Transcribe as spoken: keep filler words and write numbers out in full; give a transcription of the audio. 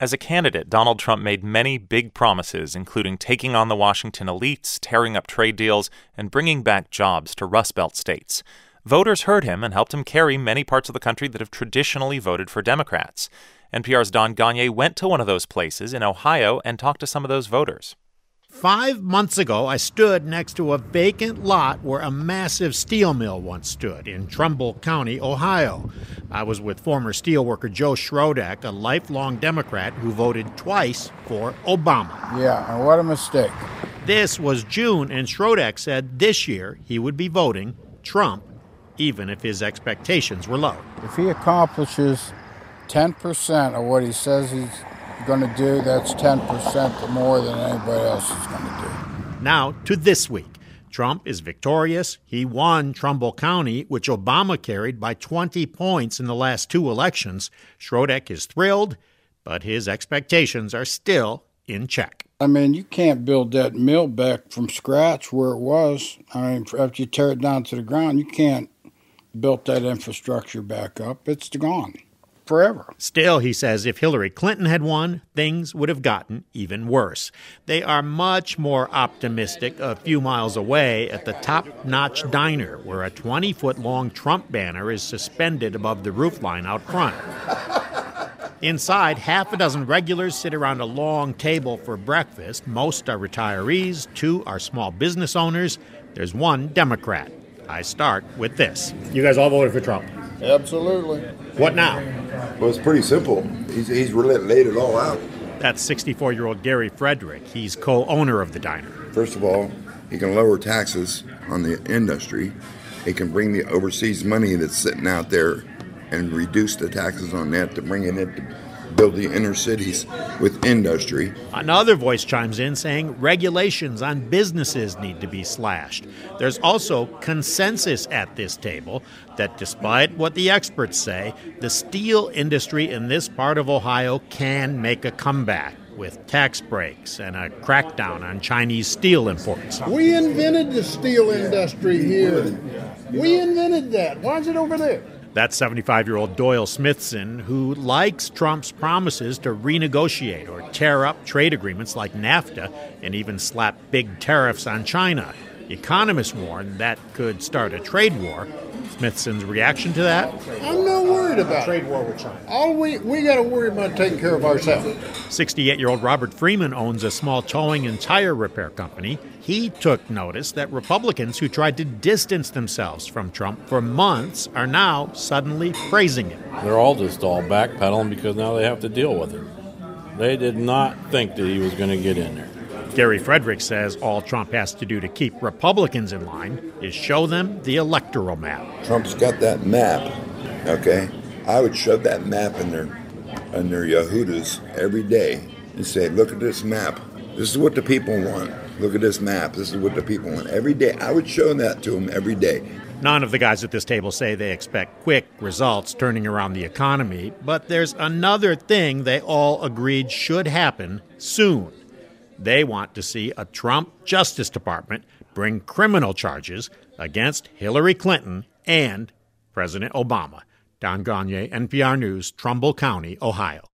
As a candidate, Donald Trump made many big promises, including taking on the Washington elites, tearing up trade deals, and bringing back jobs to Rust Belt states. Voters heard him and helped him carry many parts of the country that have traditionally voted for Democrats. N P R's Don Gonyea went to one of those places in Ohio and talked to some of those voters. Five months ago, I stood next to a vacant lot where a massive steel mill once stood in Trumbull County, Ohio. I was with former steelworker Joe Schrodeck, a lifelong Democrat who voted twice for Obama. Yeah, and what a mistake. This was June, and Schrodeck said this year he would be voting Trump, even if his expectations were low. If he accomplishes ten percent of what he says he's going to do, that's ten percent more than anybody else is going to do. Now to this week. Trump is victorious. He won Trumbull County, which Obama carried by twenty points in the last two elections. Schrodeck is thrilled, but his expectations are still in check. I mean, you can't build that mill back from scratch where it was. I mean, after you tear it down to the ground, you can't build that infrastructure back up. It's gone. Forever. Still, he says if Hillary Clinton had won, things would have gotten even worse. They are much more optimistic a few miles away at the Top Notch Diner, where a twenty-foot-long Trump banner is suspended above the roofline out front. Inside, half a dozen regulars sit around a long table for breakfast. Most are retirees, two are small business owners. There's one Democrat. I start with this. You guys all voted for Trump? Absolutely. What now? Well, it's pretty simple. He's, he's really laid it all out. That's sixty-four-year-old Gary Frederick. He's co-owner of the diner. First of all, he can lower taxes on the industry. He can bring the overseas money that's sitting out there and reduce the taxes on that to bring it in to build the inner cities with industry. Another voice chimes in saying regulations on businesses need to be slashed. There's also consensus at this table that despite what the experts say, the steel industry in this part of Ohio can make a comeback with tax breaks and a crackdown on Chinese steel imports. We invented the steel industry here. We invented that. Why is it over there? That's seventy-five-year-old Doyle Smithson, who likes Trump's promises to renegotiate or tear up trade agreements like NAFTA and even slap big tariffs on China. Economists warn that could start a trade war. Smithson's reaction to that? I'm not worried about trade war with China. All we we got to worry about taking care of ourselves. sixty-eight-year-old Robert Freeman owns a small towing and tire repair company. He took notice that Republicans who tried to distance themselves from Trump for months are now suddenly praising him. They're all just all backpedaling because now they have to deal with him. They did not think that he was going to get in there. Gary Frederick says all Trump has to do to keep Republicans in line is show them the electoral map. Trump's got that map, okay? I would shove that map in their, in their Yehudas every day and say, look at this map. This is what the people want. Look at this map. This is what the people want. Every day, I would show that to them every day. None of the guys at this table say they expect quick results turning around the economy, but there's another thing they all agreed should happen soon. They want to see a Trump Justice Department bring criminal charges against Hillary Clinton and President Obama. Don Gonyea, N P R News, Trumbull County, Ohio.